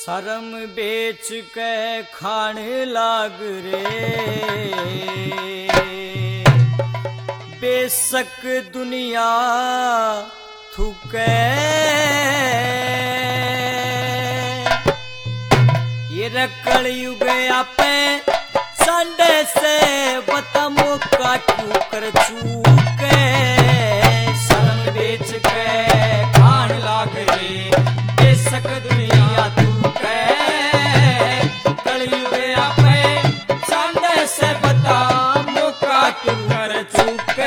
शर्म बेच के खान लाग रे, बेशक दुनिया थूके। ये रकड़ युग आपे संडे से बतमो का क्यों कर चूके। शर्म बेच के खान लाग रे, बेशक दुनिया थूके। कलयुग आपे संडे से बतमो का क्यों कर चूके।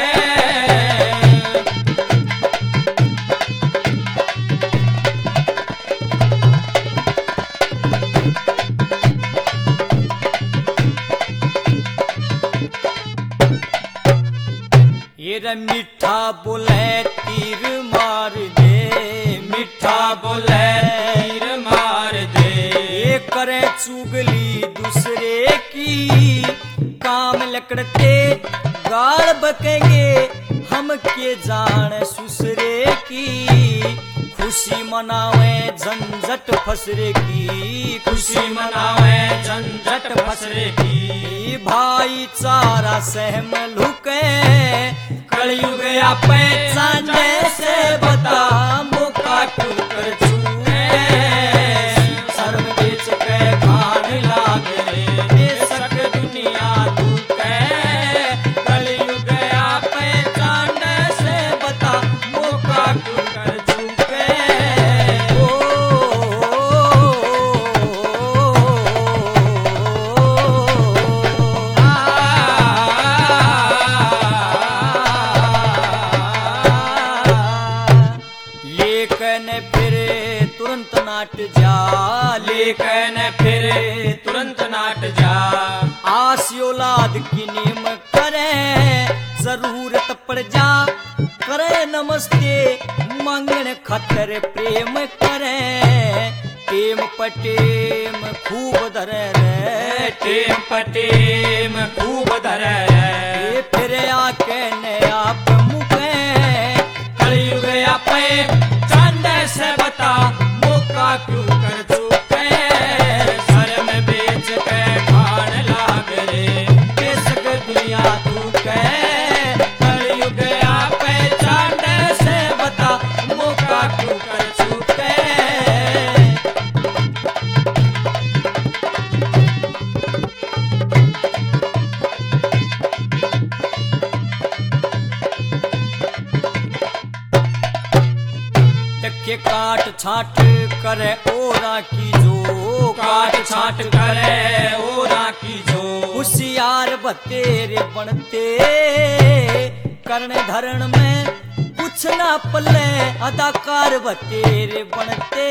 ये मीठा बोले तीर मार दे, मीठा बोले तीर मार दे। ये करे चुगली दूसरे की, काम लकड़ते गाल बकेंगे हम के जान सुसरे की। खुशी मनावे झंझट फसरे की, खुशी मनावे झंझट फसरे की। भाईचारा सहम लुके, कलयुग आपे संडे से बता मौका क्यों कर चूके। शर्म बेच के खान लाग रे, बेशक दुनिया थूके। कलयुग आपे संडे से बता मौका क्यों कर चूके। लेकिन फिर तुरंत नाट जा, लेकिन फिर तुरंत नाट जा। आस औलाद की नेम करे, जरूरत पड़ जा करे नमस्ते, मांगण खतर प्रेम करे। टेम पटेम खूब धरे रे, टेम पटेम खूब धरे रे। फिर आके ने आप मुके। कलयुग आपे संडे से बता मौका क्यों कर चूके। शर्म बेच के खान लाग रे, बेशक दुनिया थूके। कलयुग आपे संडे से बता मौका क्यों कर चूके। टक्के काट छाट करे ओरा की जो, काट छाट करे ओरा की जो। होशियार बतेरे बनते, कर्ण धरण में कुछ ना पल्ले, अदाकार बतेरे बनते,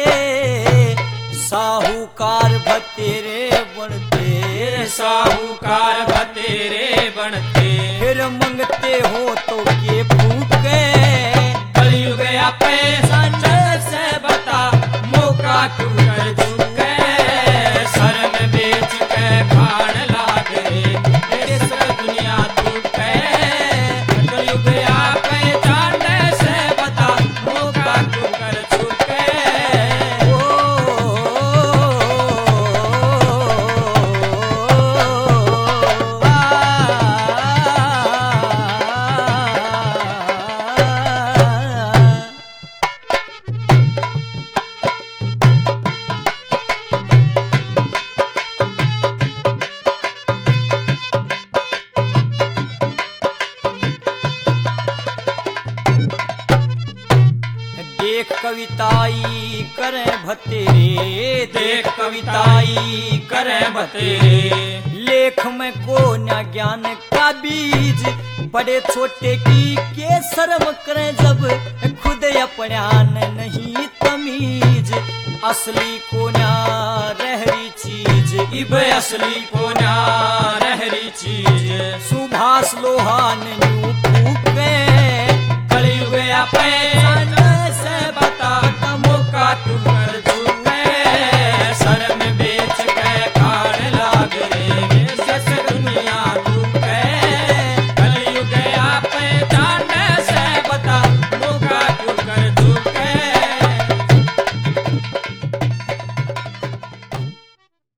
साहूकार बतेरे बनते। साहूकार बतेरे बनते, फिर मंगते हो तो के फूके। कलयुग आपे संडे से बता मौका क्यों कर चूके। शर्म बेच के खान लाग रे, बेशक दुनिया थूके। कलयुग आपे संडे से बता मौका क्यों कर चूके। देख कविताई करे भतेरे, देख कविताई करे बतेरे। लेख में को न ज्ञान का बीज, बड़े छोटे की के शर्म करे जब खुद अपनान नहीं तमीज। असली को ना रहरी चीज, इब असली को ना रहरी चीज। सुभाष लोहान न्यू फूके। कलयुग आपे संडे से बता मौका क्यों